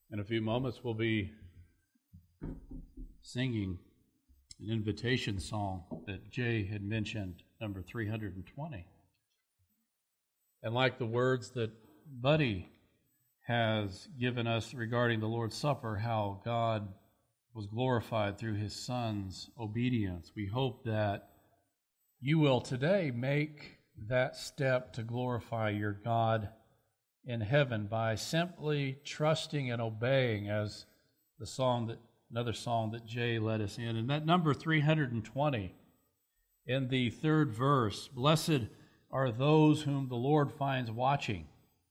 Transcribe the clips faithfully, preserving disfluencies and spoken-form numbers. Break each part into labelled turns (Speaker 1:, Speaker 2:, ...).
Speaker 1: In a few moments, we'll be singing an invitation song that Jay had mentioned, number three hundred twenty. And like the words that Buddy has given us regarding the Lord's Supper, how God was glorified through His Son's obedience, we hope that you will today make that step to glorify your God in heaven by simply trusting and obeying, as the song that another song that Jay led us in. And that number three hundred twenty, in the third verse, blessed are those whom the Lord finds watching.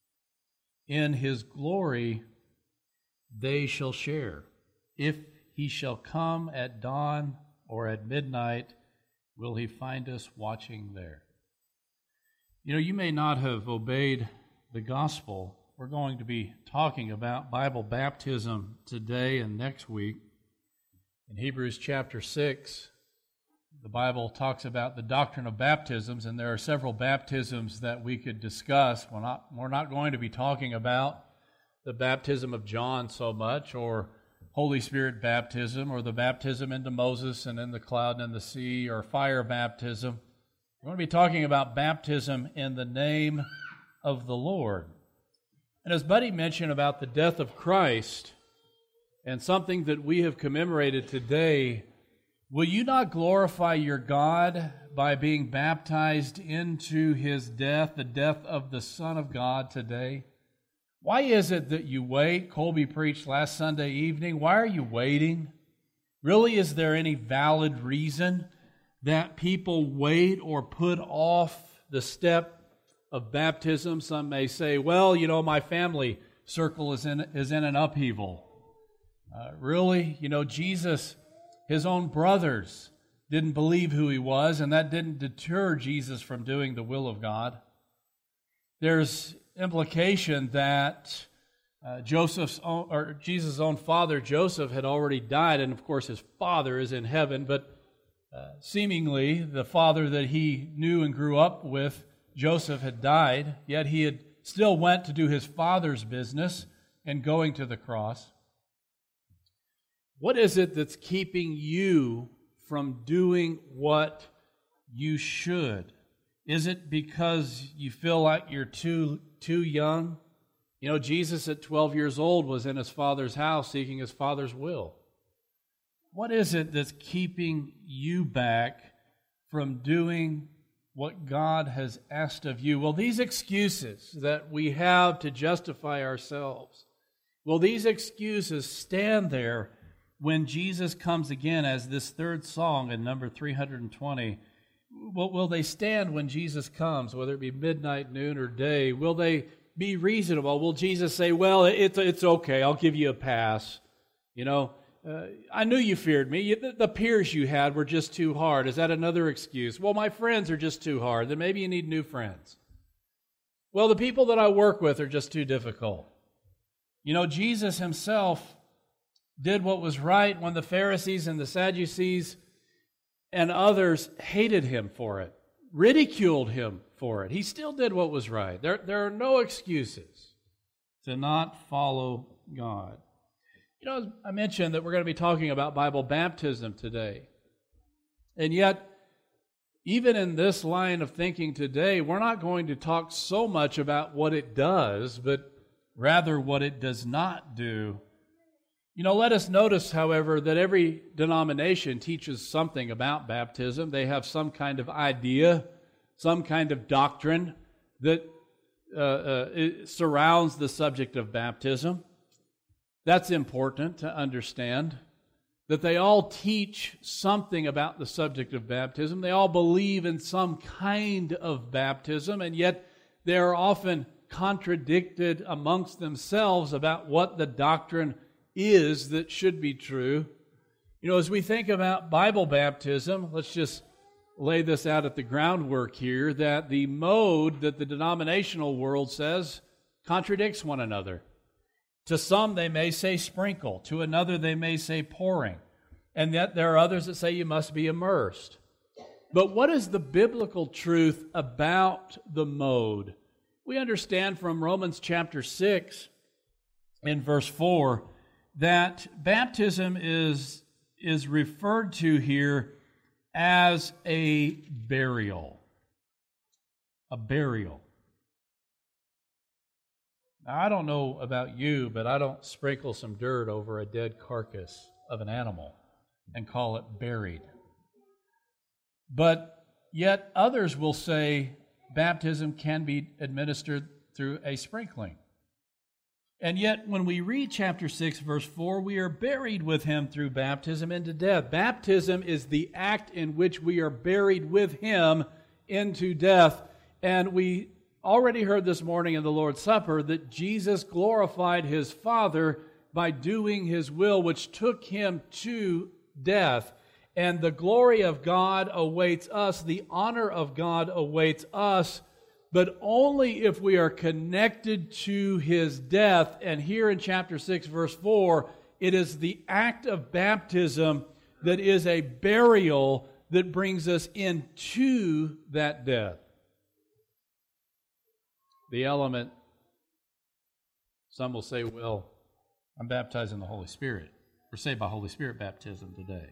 Speaker 1: In His glory they shall share. If He shall come at dawn or at midnight, will He find us watching there? You know, you may not have obeyed the gospel. We're going to be talking about Bible baptism today and next week. In Hebrews chapter six, the Bible talks about the doctrine of baptisms, and there are several baptisms that we could discuss. We're not, we're not going to be talking about the baptism of John so much, or Holy Spirit baptism, or the baptism into Moses and in the cloud and in the sea, or fire baptism. We're going to be talking about baptism in the name of the Lord. And as Buddy mentioned about the death of Christ, and something that we have commemorated today, will you not glorify your God by being baptized into His death, the death of the Son of God today? Why is it that you wait? Colby preached last Sunday evening. Why are you waiting? Really, is there any valid reason that people wait or put off the step of baptism? Some may say, well, you know, my family circle is in, is in an upheaval. Uh, really? You know, Jesus, His own brothers didn't believe who He was, and that didn't deter Jesus from doing the will of God. There's implication that uh, Joseph's own, or Jesus' own father, Joseph, had already died, and of course his father is in heaven, but uh, seemingly the father that he knew and grew up with, Joseph, had died, yet he had still went to do his father's business and going to the cross. What is it that's keeping you from doing what you should? Is it because you feel like you're too too young? You know, Jesus at twelve years old was in His Father's house seeking His Father's will. What is it that's keeping you back from doing what God has asked of you? Well, these excuses that we have to justify ourselves, will these excuses stand there when Jesus comes again, as this third song in number three hundred twenty? Will, will they stand when Jesus comes, whether it be midnight, noon, or day? Will they be reasonable? Will Jesus say, well, it's, it's okay, I'll give you a pass. You know, uh, I knew you feared me. The, the peers you had were just too hard. Is that another excuse? Well, my friends are just too hard. Then maybe you need new friends. Well, the people that I work with are just too difficult. You know, Jesus Himself did what was right when the Pharisees and the Sadducees and others hated Him for it, ridiculed Him for it. He still did what was right. There, there are no excuses to not follow God. You know, I mentioned that we're going to be talking about Bible baptism today. And yet, even in this line of thinking today, we're not going to talk so much about what it does, but rather what it does not do. You know, let us notice, however, that every denomination teaches something about baptism. They have some kind of idea, some kind of doctrine that uh, uh, it surrounds the subject of baptism. That's important to understand, that they all teach something about the subject of baptism. They all believe in some kind of baptism, and yet they are often contradicted amongst themselves about what the doctrine is that should be true. You know, as we think about Bible baptism, let's just lay this out at the groundwork here, that the mode that the denominational world says contradicts one another. To some they may say sprinkle, to another they may say pouring, and yet there are others that say you must be immersed. But what is the biblical truth about the mode? We understand from Romans chapter six in verse four that baptism is, is referred to here as a burial. A burial. Now, I don't know about you, but I don't sprinkle some dirt over a dead carcass of an animal and call it buried. But yet others will say baptism can be administered through a sprinkling. And yet when we read chapter six, verse four, we are buried with him through baptism into death. Baptism is the act in which we are buried with him into death. And we already heard this morning in the Lord's Supper that Jesus glorified his Father by doing his will, which took him to death. And the glory of God awaits us, the honor of God awaits us, but only if we are connected to his death. And here in chapter six, verse four, it is the act of baptism that is a burial that brings us into that death. The element, some will say, well, I'm baptized in the Holy Spirit. We're saved by Holy Spirit baptism today.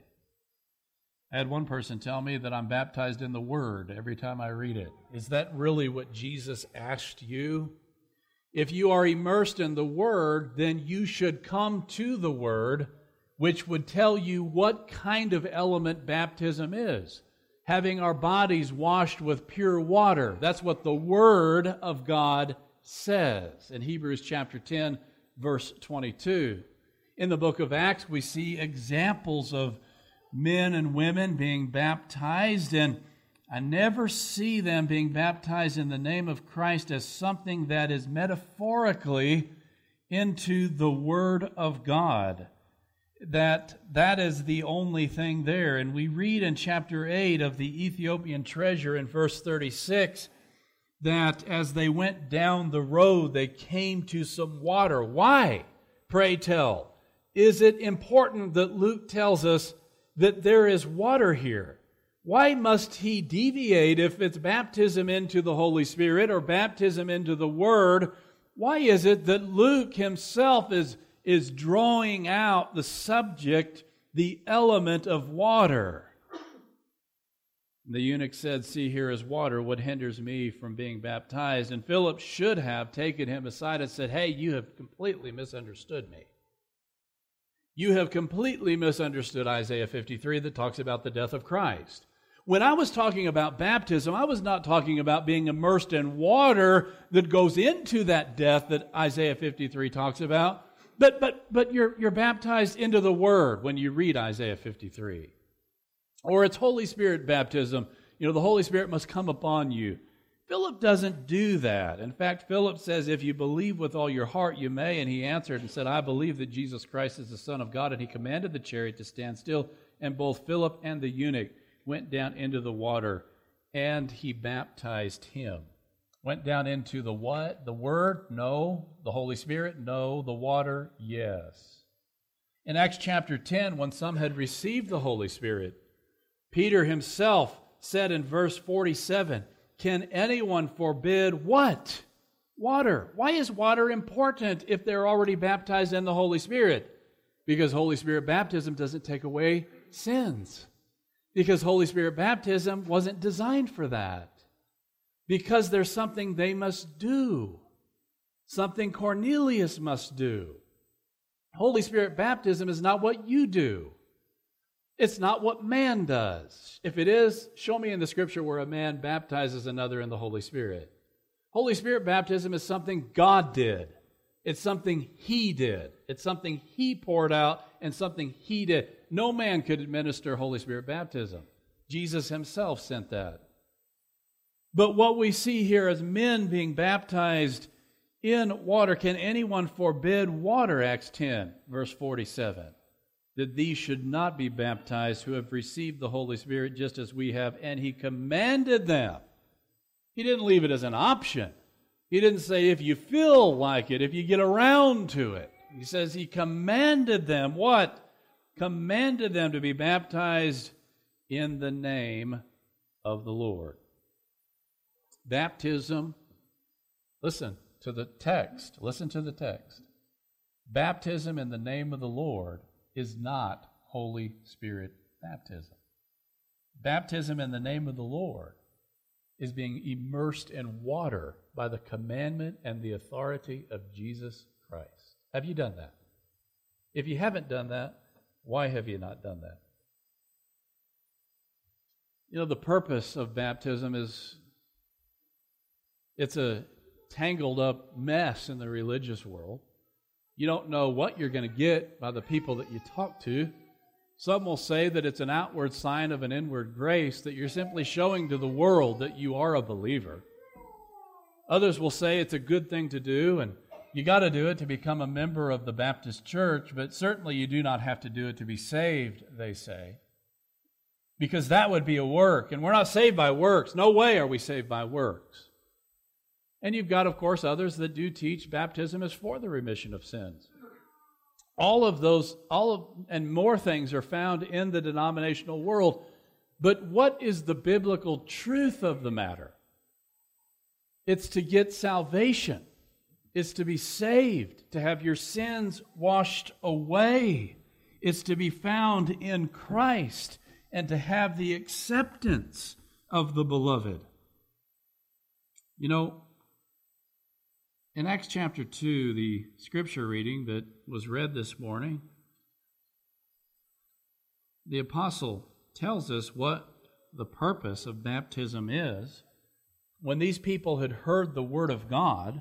Speaker 1: I had one person tell me that I'm baptized in the Word every time I read it. Is that really what Jesus asked you? If you are immersed in the Word, then you should come to the Word, which would tell you what kind of element baptism is. Having our bodies washed with pure water. That's what the Word of God says in Hebrews chapter ten, verse twenty-two. In the book of Acts, we see examples of men and women being baptized, and I never see them being baptized in the name of Christ as something that is metaphorically into the Word of God. That that is the only thing there. And we read in chapter eight of the Ethiopian treasure in verse thirty-six that as they went down the road, they came to some water. Why, pray tell, is it important that Luke tells us that there is water here? Why must he deviate if it's baptism into the Holy Spirit or baptism into the Word? Why is it that Luke himself is is drawing out the subject, the element of water? The eunuch said, see, here is water. What hinders me from being baptized? And Philip should have taken him aside and said, hey, you have completely misunderstood me. You have completely misunderstood Isaiah fifty-three that talks about the death of Christ. When I was talking about baptism, I was not talking about being immersed in water that goes into that death that Isaiah fifty-three talks about. But but but you're you're baptized into the Word when you read Isaiah fifty-three. Or it's Holy Spirit baptism. You know, the Holy Spirit must come upon you. Philip doesn't do that. In fact, Philip says, if you believe with all your heart, you may. And he answered and said, I believe that Jesus Christ is the Son of God. And he commanded the chariot to stand still. And both Philip and the eunuch went down into the water, and he baptized him. Went down into the what? The Word? No. The Holy Spirit? No. The water? Yes. In Acts chapter ten, when some had received the Holy Spirit, Peter himself said in verse forty-seven, can anyone forbid what? Water. Why is water important if they're already baptized in the Holy Spirit? Because Holy Spirit baptism doesn't take away sins. Because Holy Spirit baptism wasn't designed for that. Because there's something they must do. Something Cornelius must do. Holy Spirit baptism is not what you do. It's not what man does. If it is, show me in the Scripture where a man baptizes another in the Holy Spirit. Holy Spirit baptism is something God did. It's something He did. It's something He poured out and something He did. No man could administer Holy Spirit baptism. Jesus Himself sent that. But what we see here is men being baptized in water. Can anyone forbid water? Acts ten, verse forty-seven. That these should not be baptized who have received the Holy Spirit just as we have. And He commanded them. He didn't leave it as an option. He didn't say if you feel like it, if you get around to it. He says He commanded them what? Commanded them to be baptized in the name of the Lord. Baptism, listen to the text. Listen to the text. Baptism in the name of the Lord is not Holy Spirit baptism. Baptism in the name of the Lord is being immersed in water by the commandment and the authority of Jesus Christ. Have you done that? If you haven't done that, why have you not done that? You know, the purpose of baptism is, it's a tangled up mess in the religious world. You don't know what you're going to get by the people that you talk to. Some will say that it's an outward sign of an inward grace, that you're simply showing to the world that you are a believer. Others will say it's a good thing to do, and you got to do it to become a member of the Baptist church, but certainly you do not have to do it to be saved, they say, because that would be a work, and we're not saved by works. No way are we saved by works. And you've got, of course, others that do teach baptism is for the remission of sins. All of those, all of, and more things are found in the denominational world. But what is the biblical truth of the matter? It's to get salvation. It's to be saved, to have your sins washed away. It's to be found in Christ and to have the acceptance of the beloved. You know, in Acts chapter two, the scripture reading that was read this morning, the apostle tells us what the purpose of baptism is. When these people had heard the word of God,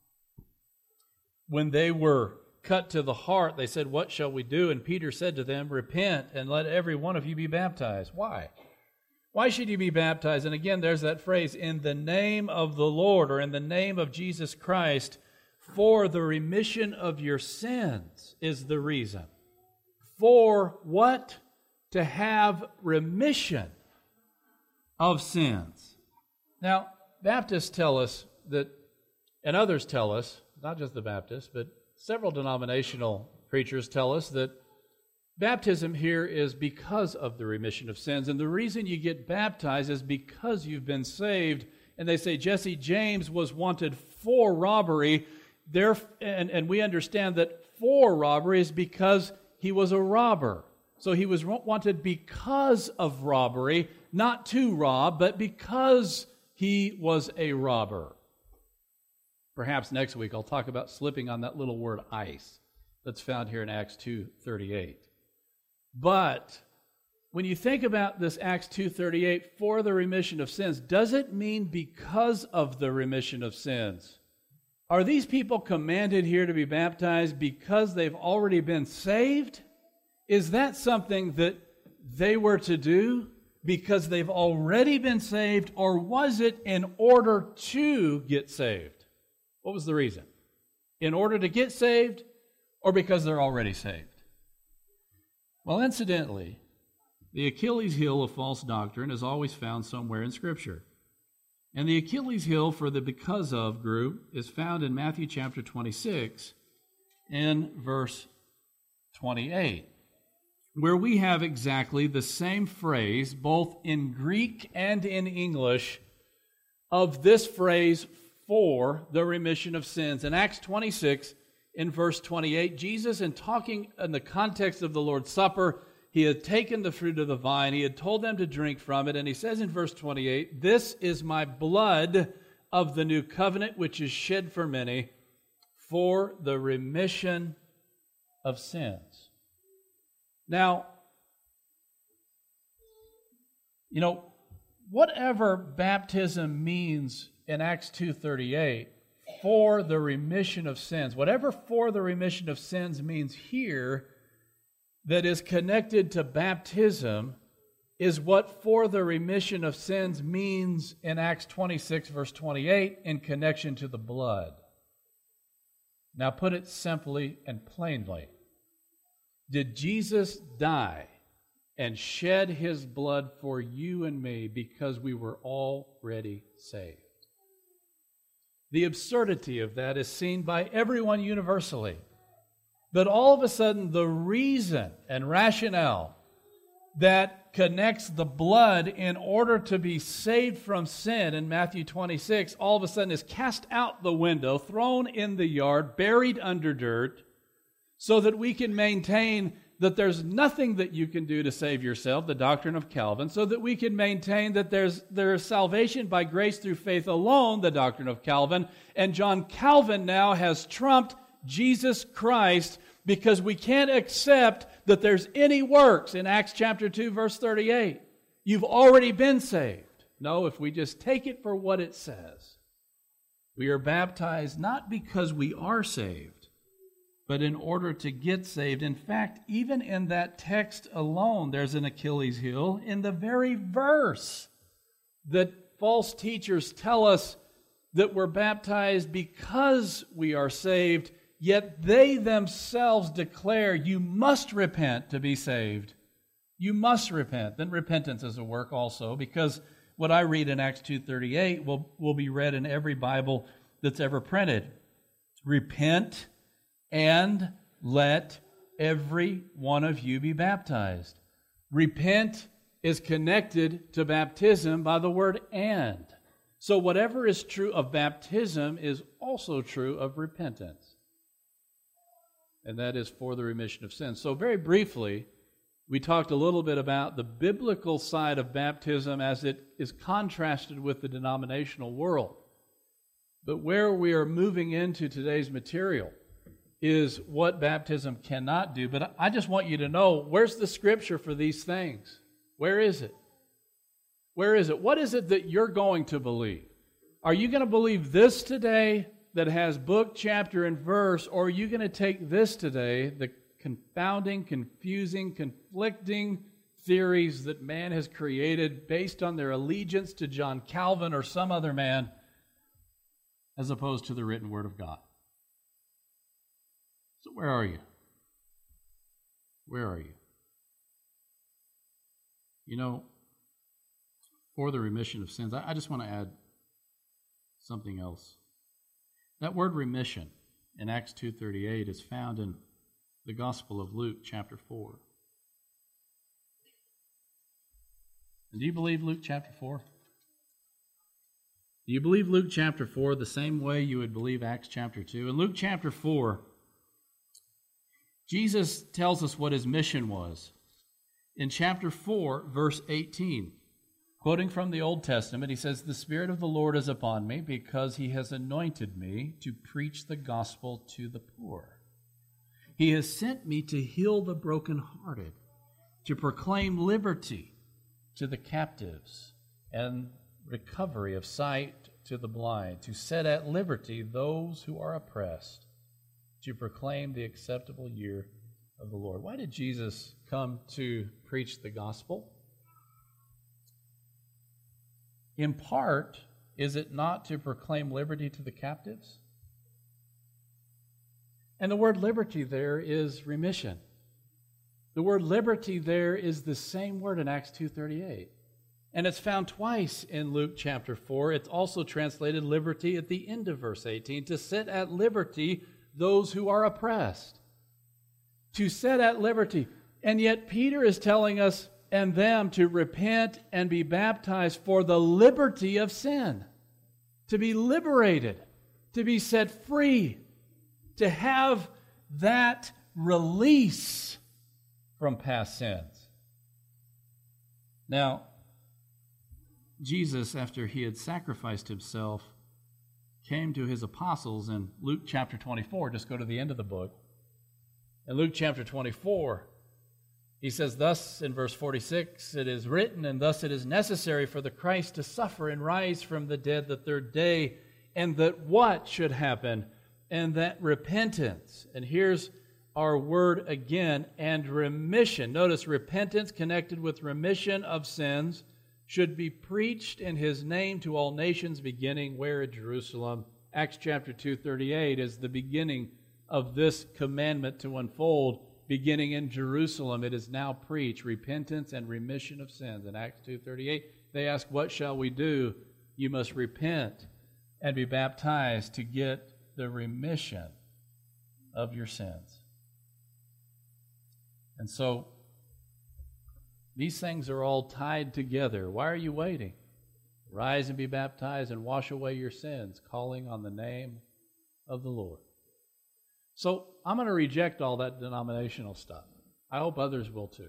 Speaker 1: when they were cut to the heart, they said, "What shall we do?" And Peter said to them, "Repent and let every one of you be baptized." Why? Why should you be baptized? And again, there's that phrase, "in the name of the Lord," or "in the name of Jesus Christ, for the remission of your sins," is the reason. For what? To have remission of sins. Now, Baptists tell us that, and others tell us, not just the Baptists, but several denominational preachers tell us that baptism here is because of the remission of sins. And the reason you get baptized is because you've been saved. And they say Jesse James was wanted for robbery. There, and, and we understand that for robbery is because he was a robber. So he was wanted because of robbery, not to rob, but because he was a robber. Perhaps next week I'll talk about slipping on that little word ice that's found here in Acts two thirty-eight. But when you think about this Acts two thirty-eight, for the remission of sins, does it mean because of the remission of sins? Are these people commanded here to be baptized because they've already been saved? Is that something that they were to do because they've already been saved, or was it in order to get saved? What was the reason? In order to get saved, or because they're already saved? Well, incidentally, the Achilles heel of false doctrine is always found somewhere in Scripture. And the Achilles heel for the because of group is found in Matthew chapter twenty-six in verse twenty-eight, where we have exactly the same phrase, both in Greek and in English, of this phrase, for the remission of sins. In Acts twenty-six, in verse twenty-eight, Jesus, in talking in the context of the Lord's Supper, he had taken the fruit of the vine, he had told them to drink from it, and he says in verse twenty-eight, "This is my blood of the new covenant, which is shed for many, for the remission of sins." Now, you know, whatever baptism means in Acts two thirty-eight, for the remission of sins, whatever for the remission of sins means here that is connected to baptism is what for the remission of sins means in Acts twenty-six, verse twenty-eight, in connection to the blood. Now, put it simply and plainly. Did Jesus die and shed his blood for you and me because we were already saved? The absurdity of that is seen by everyone universally. But all of a sudden, the reason and rationale that connects the blood in order to be saved from sin in Matthew twenty-six, all of a sudden is cast out the window, thrown in the yard, buried under dirt, so that we can maintain that there's nothing that you can do to save yourself, the doctrine of Calvin, so that we can maintain that there's there is salvation by grace through faith alone, the doctrine of Calvin, and John Calvin now has trumped Jesus Christ because we can't accept that there's any works in Acts chapter two, verse thirty-eight. You've already been saved. No, if we just take it for what it says, we are baptized not because we are saved, but in order to get saved. In fact, even in that text alone, there's an Achilles heel in the very verse that false teachers tell us that we're baptized because we are saved, yet they themselves declare you must repent to be saved. You must repent. Then repentance is a work also, because what I read in Acts two thirty-eight will, will be read in every Bible that's ever printed. Repent and let every one of you be baptized. Repent is connected to baptism by the word and. So whatever is true of baptism is also true of repentance. And that is for the remission of sins. So very briefly, we talked a little bit about the biblical side of baptism as it is contrasted with the denominational world. But where we are moving into today's material is what baptism cannot do. But I just want you to know, where's the scripture for these things? Where is it? Where is it? What is it that you're going to believe? Are you going to believe this today that has book, chapter, and verse, or are you going to take this today, the confounding, confusing, conflicting theories that man has created based on their allegiance to John Calvin or some other man, as opposed to the written Word of God? So where are you? Where are you? You know, for the remission of sins, I just want to add something else. That word remission in Acts two thirty-eight is found in the Gospel of Luke chapter four. And do you believe Luke chapter four? Do you believe Luke chapter four the same way you would believe Acts chapter two? In Luke chapter four, Jesus tells us what his mission was. In chapter four, verse eighteen, quoting from the Old Testament, he says, "The Spirit of the Lord is upon me because he has anointed me to preach the gospel to the poor. He has sent me to heal the brokenhearted, to proclaim liberty to the captives and recovery of sight to the blind, to set at liberty those who are oppressed, to proclaim the acceptable year of the Lord." Why did Jesus come to preach the gospel? In part, is it not to proclaim liberty to the captives? And the word liberty there is remission. The word liberty there is the same word in Acts two thirty-eight. And it's found twice in Luke chapter four. It's also translated liberty at the end of verse eighteen, to set at liberty those who are oppressed. To set at liberty. And yet Peter is telling us and them to repent and be baptized for the liberty of sin. To be liberated. To be set free. To have that release from past sins. Now, Jesus, after he had sacrificed himself, came to his apostles in Luke chapter twenty-four. Just go to the end of the book. In Luke chapter twenty-four, he says, "Thus in verse forty-six, it is written, and thus it is necessary for the Christ to suffer and rise from the dead the third day, and that what should happen? And that repentance." And here's our word again, and remission. Notice repentance connected with remission of sins should be preached in his name to all nations, beginning where? At Jerusalem. Acts chapter two thirty-eight is the beginning of this commandment to unfold. Beginning in Jerusalem, it is now preached, repentance and remission of sins. In Acts two thirty-eight, they ask, "What shall we do?" You must repent and be baptized to get the remission of your sins. And so, these things are all tied together. Why are you waiting? Rise and be baptized and wash away your sins, calling on the name of the Lord. So I'm going to reject all that denominational stuff. I hope others will too.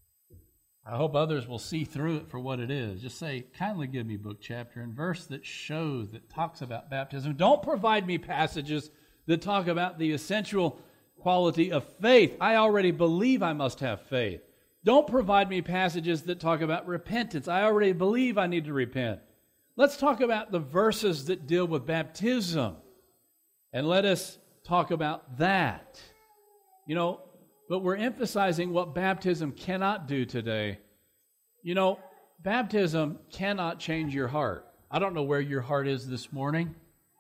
Speaker 1: I hope others will see through it for what it is. Just say, kindly give me book, chapter, and verse that shows, that talks about baptism. Don't provide me passages that talk about the essential quality of faith. I already believe I must have faith. Don't provide me passages that talk about repentance. I already believe I need to repent. Let's talk about the verses that deal with baptism. And let us talk about that. You know, but we're emphasizing what baptism cannot do today. You know, baptism cannot change your heart. I don't know where your heart is this morning,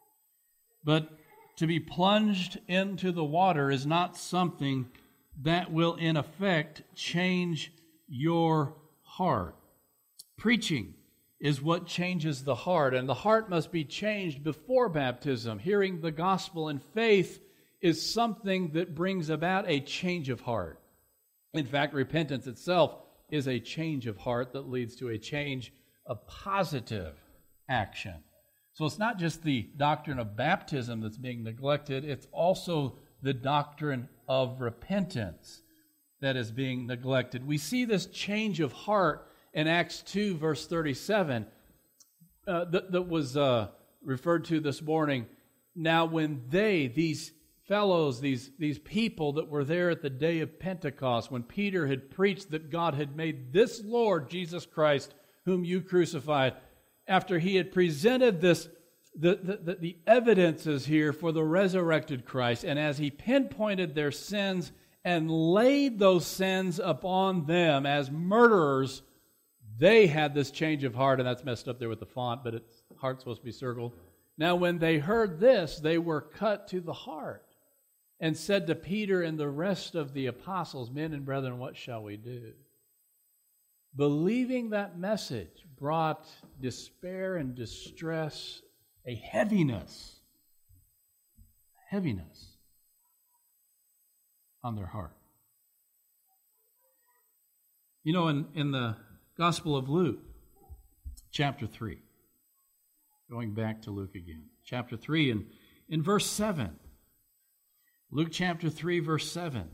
Speaker 1: but to be plunged into the water is not something that will, in effect, change your heart. Preaching is what changes the heart, and the heart must be changed before baptism. Hearing the gospel and faith is something that brings about a change of heart. In fact, repentance itself is a change of heart that leads to a change of positive action. So it's not just the doctrine of baptism that's being neglected, it's also the doctrine of repentance that is being neglected. We see this change of heart in Acts two, verse thirty-seven, uh, that, that was uh, referred to this morning. Now when they, these fellows, these, these people that were there at the day of Pentecost, when Peter had preached that God had made this Lord, Jesus Christ, whom you crucified, after he had presented this, the, the, the, the evidences here for the resurrected Christ, and as he pinpointed their sins and laid those sins upon them as murderers, they had this change of heart, and that's messed up there with the font, but it's heart's supposed to be circled. Now when they heard this, they were cut to the heart and said to Peter and the rest of the apostles, men and brethren, what shall we do? Believing that message brought despair and distress, a heaviness, heaviness on their heart. You know, in, in the Gospel of Luke, chapter three, going back to Luke again, chapter three, and in verse seven, Luke chapter three, verse seven.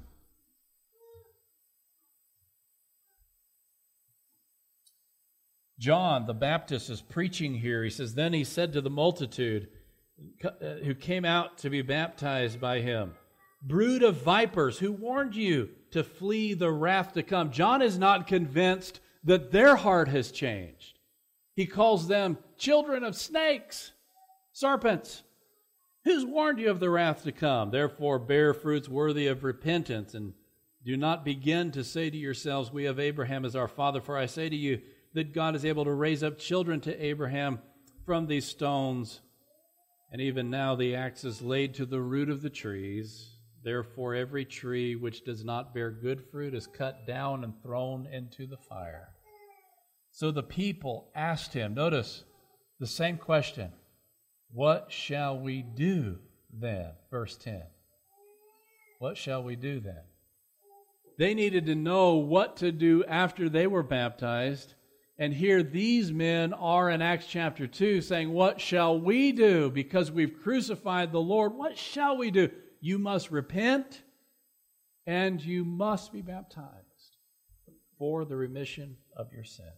Speaker 1: John the Baptist is preaching here. He says, then he said to the multitude who came out to be baptized by him, brood of vipers, who warned you to flee the wrath to come? John is not convinced that their heart has changed. He calls them children of snakes, serpents. Who's warned you of the wrath to come? Therefore bear fruits worthy of repentance, and do not begin to say to yourselves, we have Abraham as our father, for I say to you that God is able to raise up children to Abraham from these stones. And even now the axe is laid to the root of the trees. Therefore every tree which does not bear good fruit is cut down and thrown into the fire. So the people asked him, notice the same question, what shall we do then? Verse ten. What shall we do then? They needed to know what to do after they were baptized. And here these men are in Acts chapter two saying, what shall we do? Because we've crucified the Lord, what shall we do? You must repent and you must be baptized for the remission of your sins.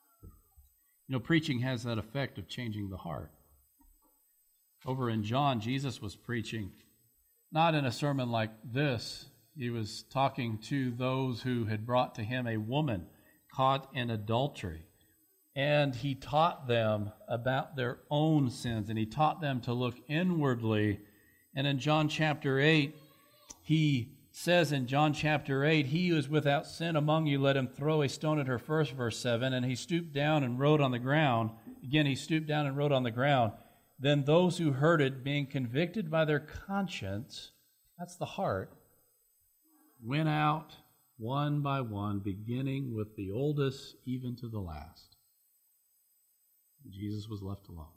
Speaker 1: You know, preaching has that effect of changing the heart. Over in John, Jesus was preaching, not in a sermon like this. He was talking to those who had brought to him a woman caught in adultery. And he taught them about their own sins, and he taught them to look inwardly. And in John chapter eight, he says in John chapter eight, he who is without sin among you, let him throw a stone at her first, verse seven. And he stooped down and wrote on the ground. Again, he stooped down and wrote on the ground. Then those who heard it, being convicted by their conscience, that's the heart, went out one by one, beginning with the oldest even to the last. Jesus was left alone.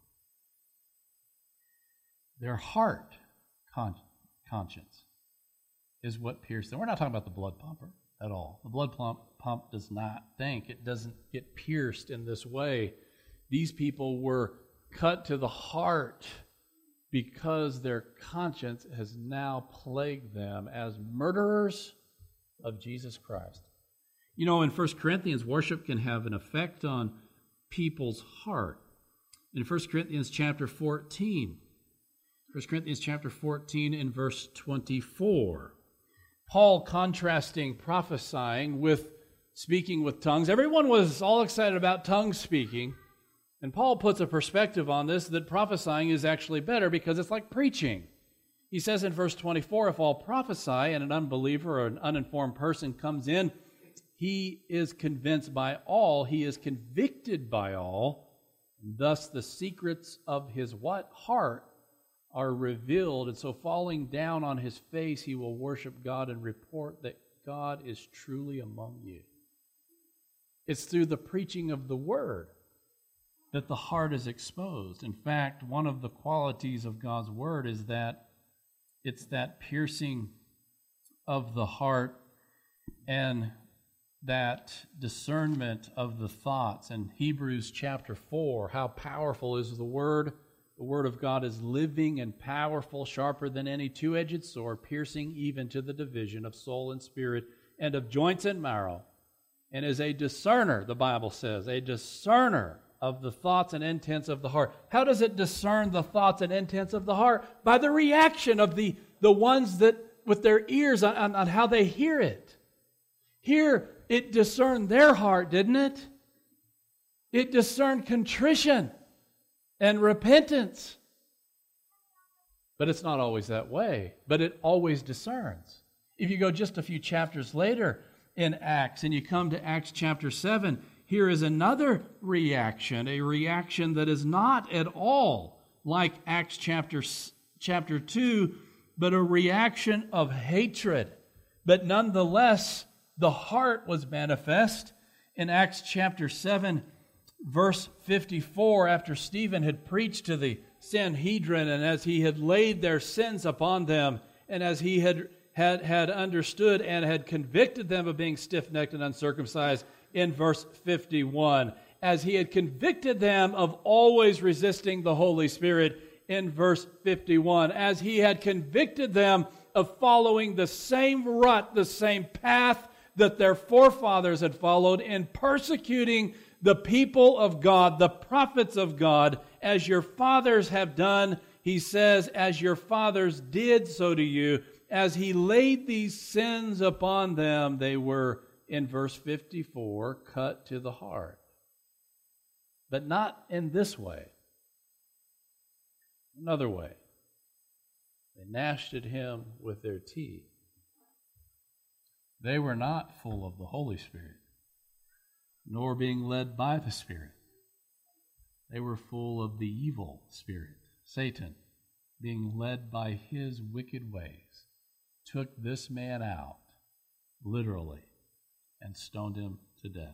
Speaker 1: Their heart con- conscience is what pierced them. We're not talking about the blood pumper at all. The blood pump, pump does not think. It doesn't get pierced in this way. These people were cut to the heart because their conscience has now plagued them as murderers of Jesus Christ. You know, in First Corinthians, worship can have an effect on people's heart. In First Corinthians chapter fourteen, First Corinthians chapter fourteen in verse twenty-four, Paul contrasting prophesying with speaking with tongues. Everyone was all excited about tongue speaking, and Paul puts a perspective on this that prophesying is actually better because it's like preaching. He says in verse twenty-four, if all prophesy and an unbeliever or an uninformed person comes in, he is convinced by all, he is convicted by all, thus the secrets of his what? Heart are revealed, and so falling down on his face, he will worship God and report that God is truly among you. It's through the preaching of the Word that the heart is exposed. In fact, one of the qualities of God's Word is that it's that piercing of the heart and that discernment of the thoughts. In Hebrews chapter four, how powerful is the Word? The Word of God is living and powerful, sharper than any two-edged sword, piercing even to the division of soul and spirit and of joints and marrow, and is a discerner, the Bible says, a discerner of the thoughts and intents of the heart. How does it discern the thoughts and intents of the heart? By the reaction of the, the ones that, with their ears on, on, on how they hear it. Here, it discerned their heart, didn't it? It discerned contrition and repentance. But it's not always that way. But it always discerns. If you go just a few chapters later in Acts, and you come to Acts chapter seven, here is another reaction, a reaction that is not at all like Acts chapter, chapter two, but a reaction of hatred. But nonetheless, the heart was manifest. In Acts chapter seven, verse fifty-four, after Stephen had preached to the Sanhedrin, and as he had laid their sins upon them, and as he had, had, had understood and had convicted them of being stiff-necked and uncircumcised, in verse fifty-one, as he had convicted them of always resisting the Holy Spirit, in verse fifty-one, as he had convicted them of following the same rut, the same path that their forefathers had followed in persecuting the people of God, the prophets of God, as your fathers have done. He says, as your fathers did, so do you. As he laid these sins upon them, they were, in verse fifty-four, cut to the heart. But not in this way. Another way. They gnashed at him with their teeth. They were not full of the Holy Spirit, nor being led by the Spirit. They were full of the evil spirit, Satan, being led by his wicked ways, took this man out, literally, and stoned him to death.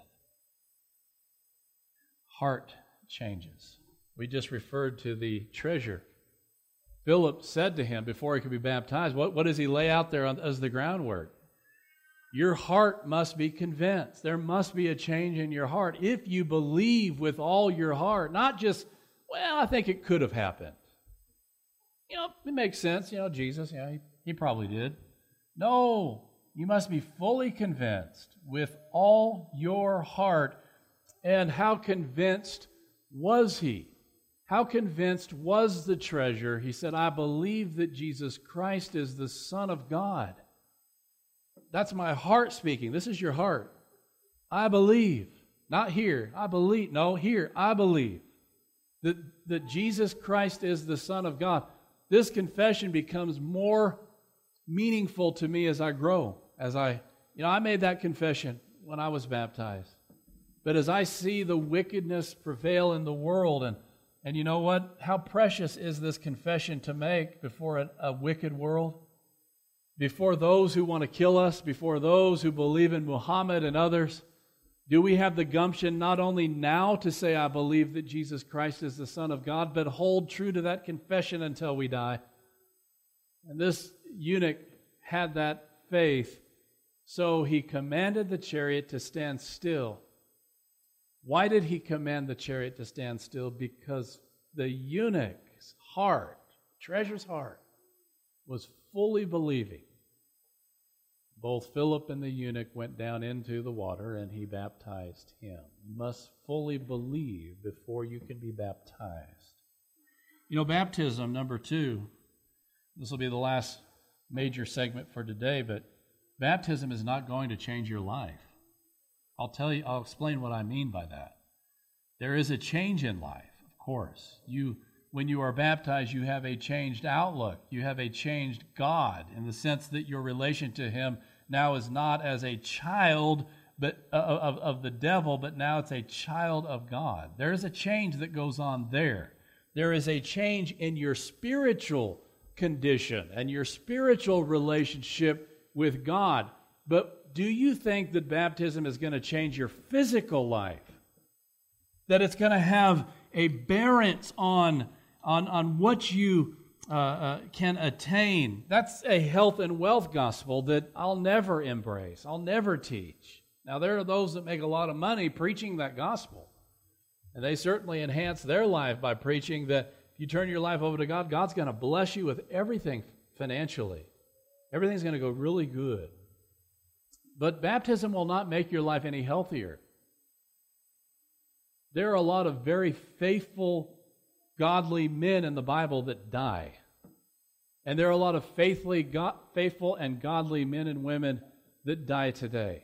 Speaker 1: Heart changes. We just referred to the treasure. Philip said to him before he could be baptized, what, what does he lay out there on, as the groundwork? Your heart must be convinced. There must be a change in your heart if you believe with all your heart, not just, well, I think it could have happened. You know, it makes sense. You know, Jesus, yeah, he, he probably did. No, you must be fully convinced with all your heart. And how convinced was he? How convinced was the treasure? He said, I believe that Jesus Christ is the Son of God. That's my heart speaking. This is your heart. I believe. Not here. I believe. No, here. I believe that, that Jesus Christ is the Son of God. This confession becomes more meaningful to me as I grow. As I, you know, I made that confession when I was baptized. But as I see the wickedness prevail in the world, and, and you know what? How precious is this confession to make before a, a wicked world? Before those who want to kill us, before those who believe in Muhammad and others, do we have the gumption not only now to say, I believe that Jesus Christ is the Son of God, but hold true to that confession until we die? And this eunuch had that faith, so he commanded the chariot to stand still. Why did he command the chariot to stand still? Because the eunuch's heart treasurer's heart, was fully believing. Both Philip and the eunuch went down into the water, and he baptized him. You must fully believe before you can be baptized. You know, baptism, number two, this will be the last major segment for today, but baptism is not going to change your life. I'll tell you, I'll explain what I mean by that. There is a change in life, of course. You, when you are baptized, you have a changed outlook. You have a changed God in the sense that your relation to Him now is not as a child but uh, of, of the devil, but now it's a child of God. There is a change that goes on there. There is a change in your spiritual condition and your spiritual relationship with God. But do you think that baptism is going to change your physical life? That it's going to have a bearance on, on, on what you uh, uh, can attain? That's a health and wealth gospel that I'll never embrace. I'll never teach. Now, there are those that make a lot of money preaching that gospel. And they certainly enhance their life by preaching that if you turn your life over to God, God's going to bless you with everything financially. Everything's going to go really good. But baptism will not make your life any healthier. There are a lot of very faithful, godly men in the Bible that die. And there are a lot of faithfully, God, faithful and godly men and women that die today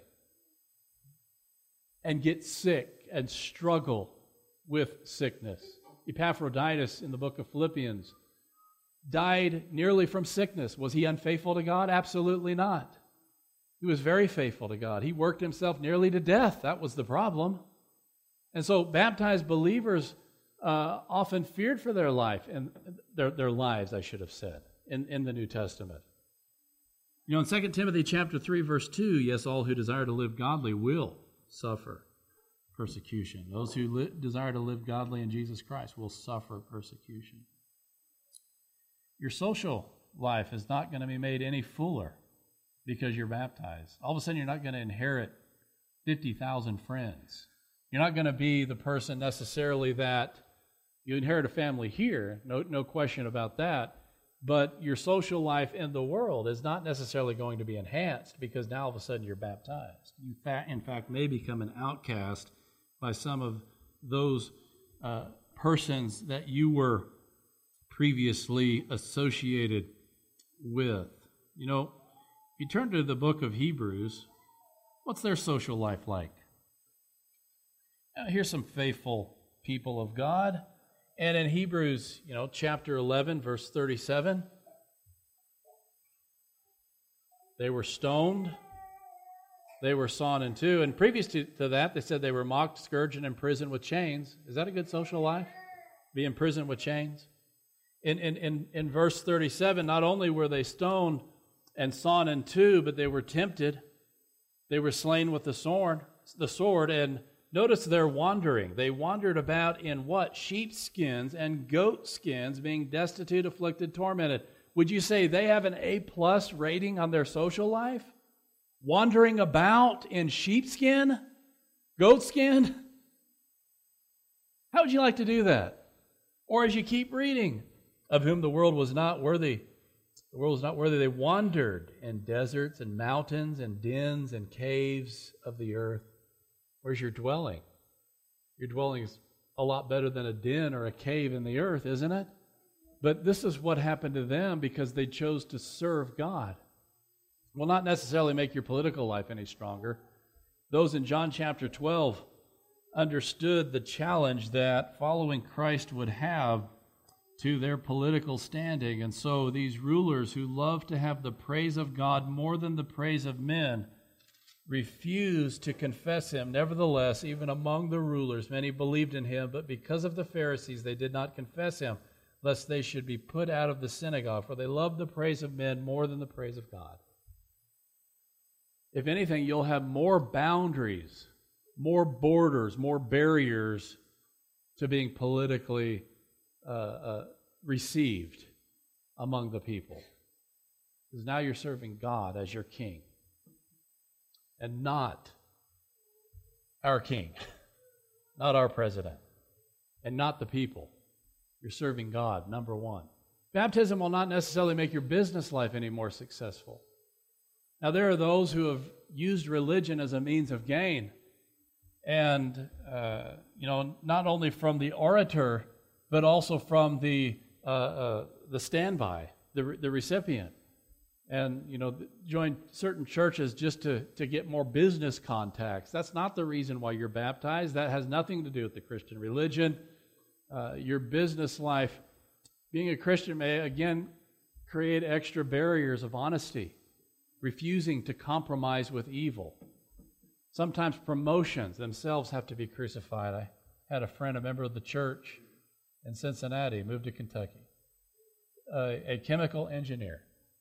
Speaker 1: and get sick and struggle with sickness. Epaphroditus in the book of Philippians died nearly from sickness. Was he unfaithful to God? Absolutely not. He was very faithful to God. He worked himself nearly to death. That was the problem. And so baptized believers uh, often feared for their life, and their, their lives, I should have said, in, in the New Testament. You know, in Second Timothy chapter three, verse two, yes, all who desire to live godly will suffer persecution. Those who li- desire to live godly in Jesus Christ will suffer persecution. Your social life is not going to be made any fuller because you're baptized. All of a sudden, you're not going to inherit fifty thousand friends. You're not going to be the person necessarily that you inherit a family here, no, no question about that, but your social life in the world is not necessarily going to be enhanced because now all of a sudden you're baptized. You, fa- in fact, may become an outcast by some of those uh, persons that you were previously associated with. You know, if you turn to the book of Hebrews, what's their social life like? Now, here's some faithful people of God. And in Hebrews, you know, chapter eleven, verse thirty-seven, they were stoned, they were sawn in two, and previous to, to that, they said they were mocked, scourged, and imprisoned with chains. Is that a good social life? Be imprisoned with chains? In, in, in, in verse thirty-seven, not only were they stoned and sawn in two, but they were tempted. They were slain with the sword, the sword, and notice their wandering. They wandered about in what? Sheepskins and goat skins, being destitute, afflicted, tormented. Would you say they have an A-plus rating on their social life? Wandering about in sheepskin? Goat skin? How would you like to do that? Or as you keep reading, of whom the world was not worthy. The world was not worthy. They wandered in deserts and mountains and dens and caves of the earth. Where's your dwelling? Your dwelling is a lot better than a den or a cave in the earth, isn't it? But this is what happened to them because they chose to serve God. It will not necessarily make your political life any stronger. Those in John chapter twelve understood the challenge that following Christ would have to their political standing. And so these rulers who love to have the praise of God more than the praise of men refused to confess him. Nevertheless, even among the rulers, many believed in him, but because of the Pharisees, they did not confess him, lest they should be put out of the synagogue, for they loved the praise of men more than the praise of God. If anything, you'll have more boundaries, more borders, more barriers to being politically uh, uh, received among the people. Because now you're serving God as your king. And not our king, not our president, and not the people. You're serving God, number one. Baptism will not necessarily make your business life any more successful. Now, there are those who have used religion as a means of gain. And, uh, you know, not only from the orator, but also from the uh, uh, the standby, the, the recipient. And, you know, join certain churches just to, to get more business contacts. That's not the reason why you're baptized. That has nothing to do with the Christian religion. Uh, your business life, being a Christian may, again, create extra barriers of honesty, refusing to compromise with evil. Sometimes promotions themselves have to be crucified. I had a friend, a member of the church in Cincinnati, moved to Kentucky, uh, a chemical engineer,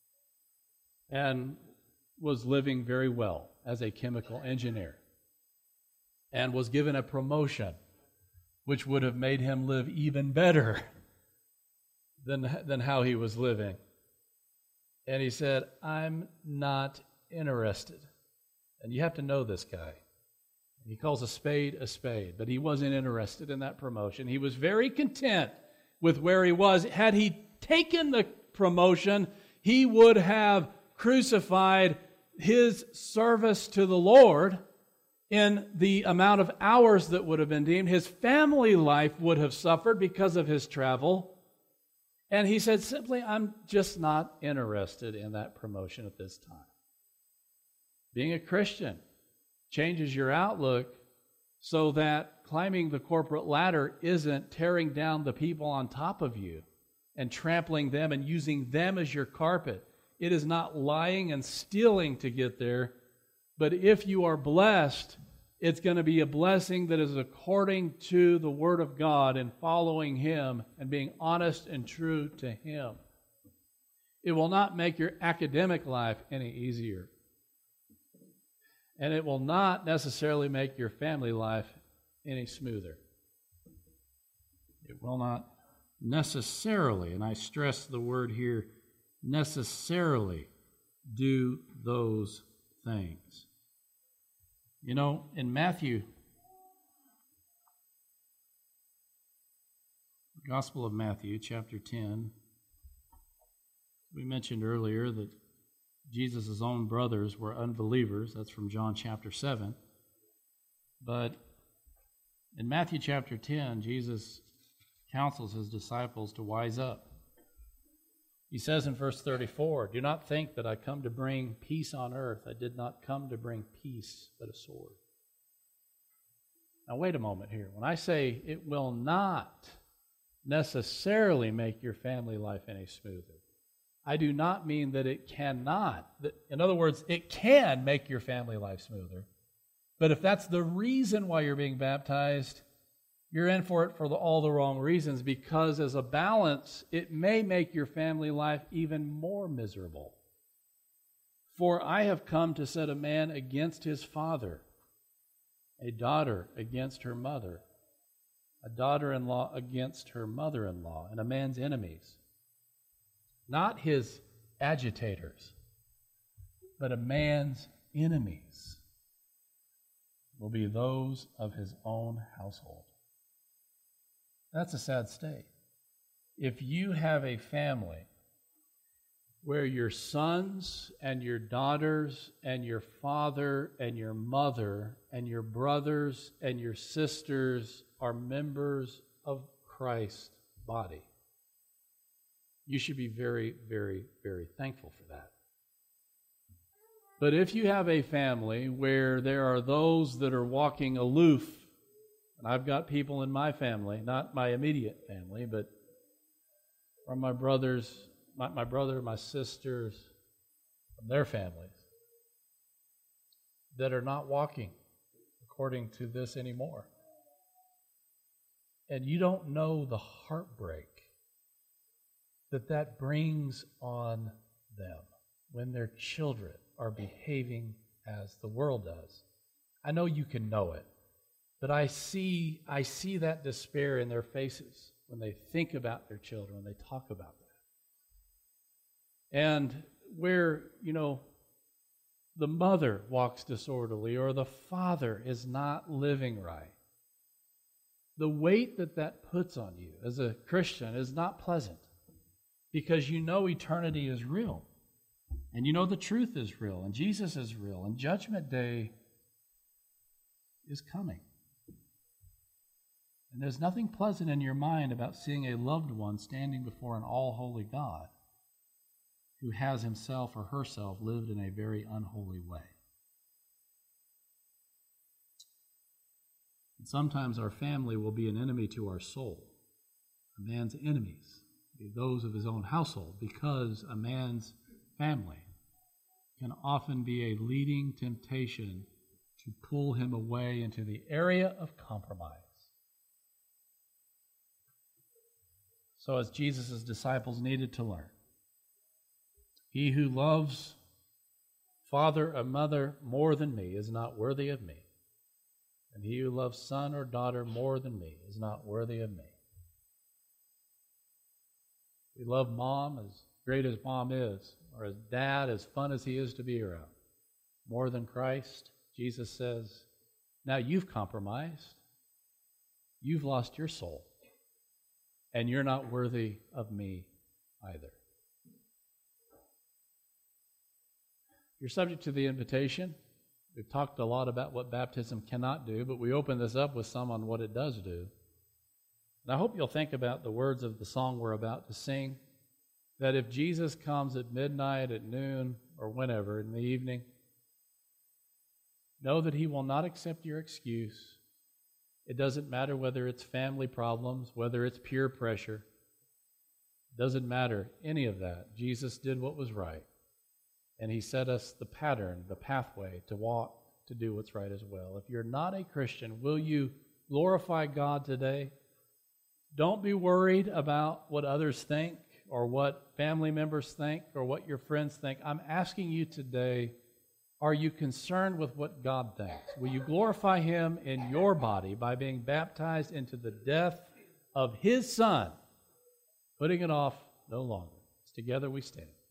Speaker 1: and was living very well as a chemical engineer, and was given a promotion which would have made him live even better than, than how he was living. And he said, I'm not interested. And you have to know this guy. He calls a spade a spade, but he wasn't interested in that promotion. He was very content with where he was. Had he taken the promotion, he would have crucified his service to the Lord in the amount of hours that would have been deemed. His family life would have suffered because of his travel. And he said, simply, I'm just not interested in that promotion at this time. Being a Christian changes your outlook so that climbing the corporate ladder isn't tearing down the people on top of you and trampling them and using them as your carpet. It is not lying and stealing to get there, but if you are blessed, it's going to be a blessing that is according to the Word of God and following Him and being honest and true to Him. It will not make your academic life any easier. And it will not necessarily make your family life any smoother. It will not necessarily, and I stress the word here, necessarily do those things. You know, in Matthew, Gospel of Matthew, chapter ten, we mentioned earlier that Jesus' own brothers were unbelievers. That's from John chapter seven. But in Matthew chapter ten, Jesus counsels his disciples to wise up. He says in verse thirty-four, do not think that I come to bring peace on earth. I did not come to bring peace, but a sword. Now wait a moment here. When I say it will not necessarily make your family life any smoother, I do not mean that it cannot. In other words, it can make your family life smoother. But if that's the reason why you're being baptized, you're in for it for the, all the wrong reasons, because as a balance, it may make your family life even more miserable. For I have come to set a man against his father, a daughter against her mother, a daughter-in-law against her mother-in-law, and a man's enemies. Not his agitators, but a man's enemies will be those of his own household. That's a sad state. If you have a family where your sons and your daughters and your father and your mother and your brothers and your sisters are members of Christ's body, you should be very, very, very thankful for that. But if you have a family where there are those that are walking aloof, and I've got people in my family, not my immediate family, but from my brothers, my, my brother, my sisters, from their families, that are not walking according to this anymore. And you don't know the heartbreak that that brings on them when their children are behaving as the world does. I know you can know it, but I see I see that despair in their faces when they think about their children, when they talk about that. And where, you know, the mother walks disorderly or the father is not living right, the weight that that puts on you as a Christian is not pleasant. because you know eternity is real, and you know the truth is real, and Jesus is real, and Judgment Day is coming. And there's nothing pleasant in your mind about seeing a loved one standing before an all-holy God who has himself or herself lived in a very unholy way. And sometimes our family will be an enemy to our soul. A man's enemies be those of his own household, because a man's family can often be a leading temptation to pull him away into the area of compromise. So as Jesus' disciples needed to learn, he who loves father or mother more than me is not worthy of me, and he who loves son or daughter more than me is not worthy of me. We love mom, as great as mom is, or as dad, as fun as he is to be around, more than Christ. Jesus says, now you've compromised. You've lost your soul. And you're not worthy of me either. You're subject to the invitation. We've talked a lot about what baptism cannot do, but we open this up with some on what it does do. And I hope you'll think about the words of the song we're about to sing, that if Jesus comes at midnight, at noon, or whenever in the evening, know that he will not accept your excuse. It doesn't matter whether it's family problems, whether it's peer pressure. It doesn't matter any of that. Jesus did what was right. And he set us the pattern, the pathway to walk, to do what's right as well. If you're not a Christian, will you glorify God today? Don't be worried about what others think or what family members think or what your friends think. I'm asking you today, are you concerned with what God thinks? Will you glorify him in your body by being baptized into the death of his Son, putting it off no longer? Together we stand.